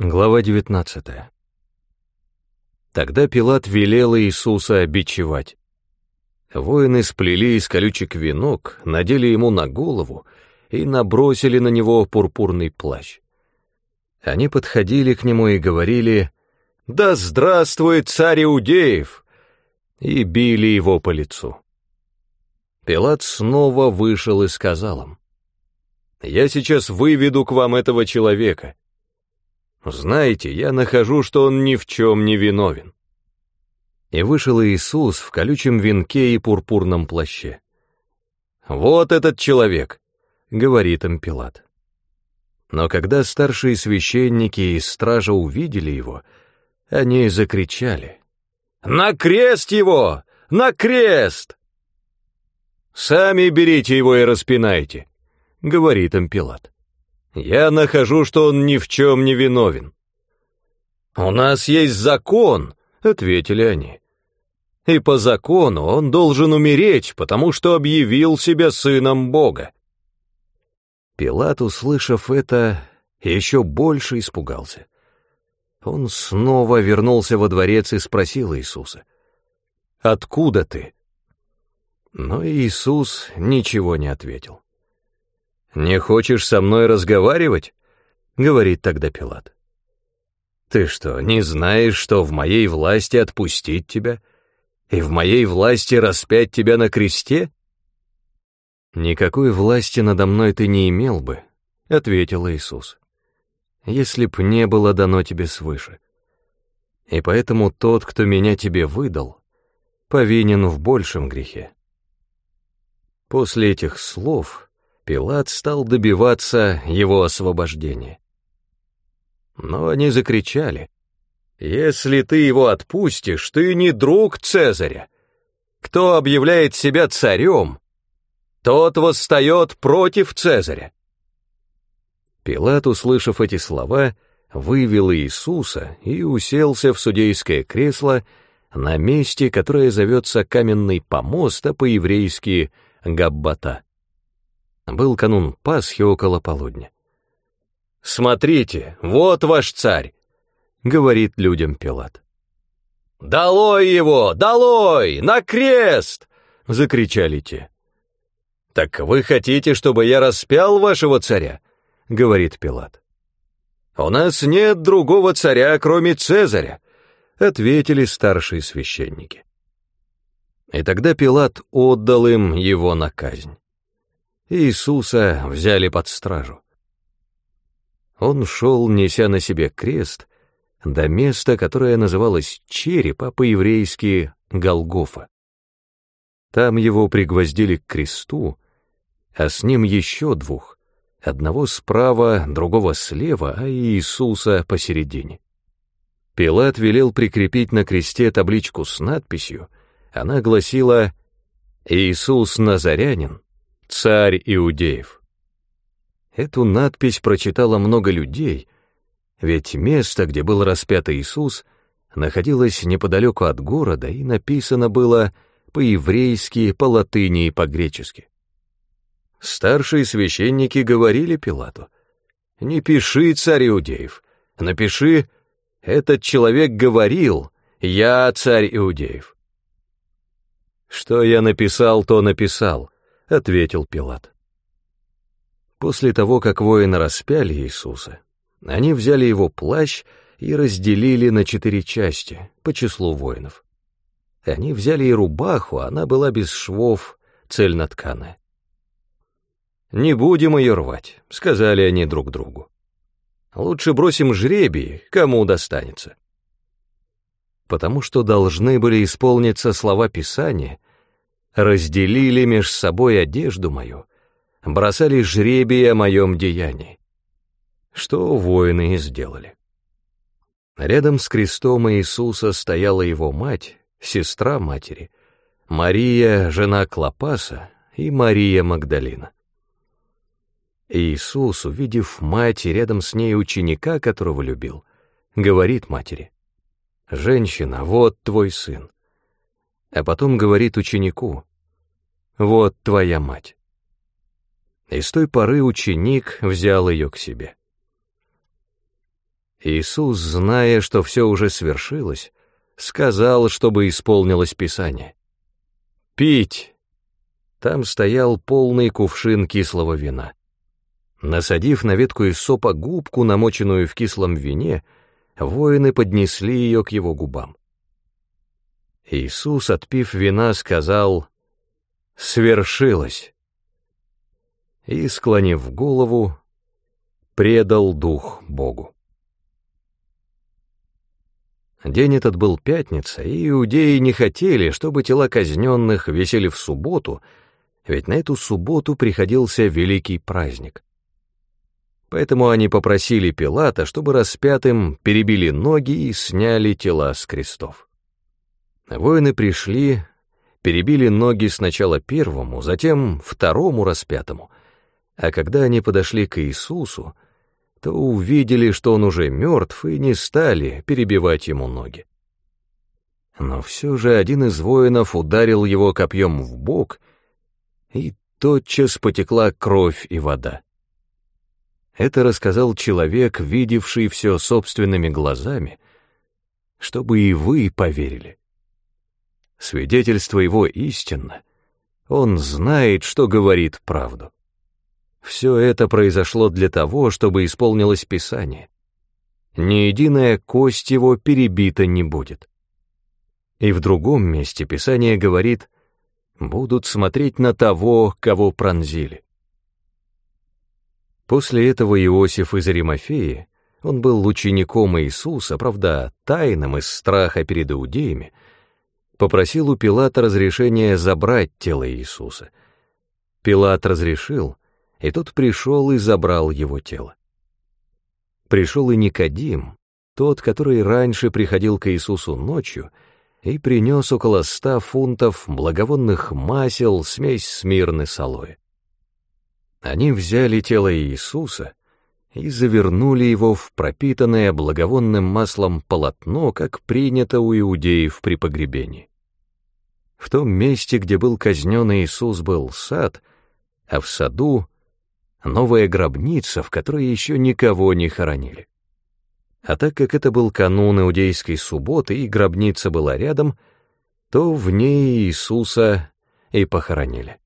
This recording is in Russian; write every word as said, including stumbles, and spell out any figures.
Глава девятнадцатая. Тогда Пилат велел Иисуса бичевать. Воины сплели из колючек венок, надели ему на голову и набросили на него пурпурный плащ. Они подходили к нему и говорили: «Да здравствует царь Иудеев!» и били его по лицу. Пилат снова вышел и сказал им: «Я сейчас выведу к вам этого человека. Знаете, я нахожу, что он ни в чем не виновен». И вышел Иисус в колючем венке и пурпурном плаще. «Вот этот человек», — говорит им Пилат. Но когда старшие священники и стража увидели его, они закричали: «На крест его! На крест!» «Сами берите его и распинайте», — говорит им Пилат. «Я нахожу, что он ни в чем не виновен». «У нас есть закон», — ответили они. «И по закону он должен умереть, потому что объявил себя сыном Бога». Пилат, услышав это, еще больше испугался. Он снова вернулся во дворец и спросил Иисуса: «Откуда ты?» Но Иисус ничего не ответил. «Не хочешь со мной разговаривать?» — говорит тогда Пилат. «Ты что, не знаешь, что в моей власти отпустить тебя и в моей власти распять тебя на кресте?» «Никакой власти надо мной ты не имел бы», — ответил Иисус, «если б не было дано тебе свыше. И поэтому тот, кто меня тебе выдал, повинен в большем грехе». После этих слов Пилат стал добиваться его освобождения. Но они закричали: «Если ты его отпустишь, ты не друг Цезаря. Кто объявляет себя царем, тот восстает против Цезаря». Пилат, услышав эти слова, вывел Иисуса и уселся в судейское кресло на месте, которое зовется Каменный помост, а по-еврейски Габбата. Был канун Пасхи около полудня. «Смотрите, вот ваш царь», — говорит людям Пилат. «Долой его! Долой! На крест!» — закричали те. «Так вы хотите, чтобы я распял вашего царя?» — говорит Пилат. «У нас нет другого царя, кроме Цезаря», — ответили старшие священники. И тогда Пилат отдал им его на казнь. Иисуса взяли под стражу. Он шел, неся на себе крест, до места, которое называлось Череп, а по-еврейски Голгофа. Там его пригвоздили к кресту, а с ним еще двух, одного справа, другого слева, а Иисуса посередине. Пилат велел прикрепить на кресте табличку с надписью. Она гласила: «Иисус Назарянин, царь Иудеев». Эту надпись прочитало много людей, ведь место, где был распят Иисус, находилось неподалеку от города, и написано было по-еврейски, по-латыни и по-гречески. Старшие священники говорили Пилату: «Не пиши, царь Иудеев, напиши: этот человек говорил: я царь Иудеев». «Что я написал, то написал», — ответил Пилат. После того, как воины распяли Иисуса, они взяли его плащ и разделили на четыре части по числу воинов. Они взяли и рубаху, она была без швов, цельнотканая. «Не будем ее рвать», — сказали они друг другу. «Лучше бросим жребий, кому достанется». Потому что должны были исполниться слова Писания: «Разделили меж собой одежду мою, бросали жребий о моем деянии», что воины и сделали. Рядом с крестом Иисуса стояла его мать, сестра матери, Мария, жена Клопаса, и Мария Магдалина. Иисус, увидев мать и рядом с ней ученика, которого любил, говорит матери: «Женщина, вот твой сын». А потом говорит ученику: «Вот твоя мать». И с той поры ученик взял ее к себе. Иисус, зная, что все уже свершилось, сказал, чтобы исполнилось Писание. «Пить!» Там стоял полный кувшин кислого вина. Насадив на ветку иссопа губку, намоченную в кислом вине, воины поднесли ее к его губам. Иисус, отпив вина, сказал: «Свершилось!» и, склонив голову, предал дух Богу. День этот был пятница, и иудеи не хотели, чтобы тела казненных висели в субботу, ведь на эту субботу приходился великий праздник. Поэтому они попросили Пилата, чтобы распятым перебили ноги и сняли тела с крестов. Воины пришли, перебили ноги сначала первому, затем второму распятому, а когда они подошли к Иисусу, то увидели, что он уже мертв, и не стали перебивать ему ноги. Но все же один из воинов ударил его копьем в бок, и тотчас потекла кровь и вода. Это рассказал человек, видевший все собственными глазами, чтобы и вы поверили. Свидетельство его истинно, он знает, что говорит правду. Все это произошло для того, чтобы исполнилось Писание. Ни единая кость его перебита не будет. И в другом месте Писание говорит: будут смотреть на того, кого пронзили. После этого Иосиф из Аримафеи, он был учеником Иисуса, правда, тайным из страха перед иудеями, попросил у Пилата разрешения забрать тело Иисуса. Пилат разрешил, и тот пришел и забрал его тело. Пришел и Никодим, тот, который раньше приходил к Иисусу ночью, и принес около ста фунтов благовонных масел, смесь смирны с алоэ. Они взяли тело Иисуса и завернули его в пропитанное благовонным маслом полотно, как принято у иудеев при погребении. В том месте, где был казнен Иисус, был сад, а в саду — новая гробница, в которой еще никого не хоронили. А так как это был канун иудейской субботы и гробница была рядом, то в ней Иисуса и похоронили.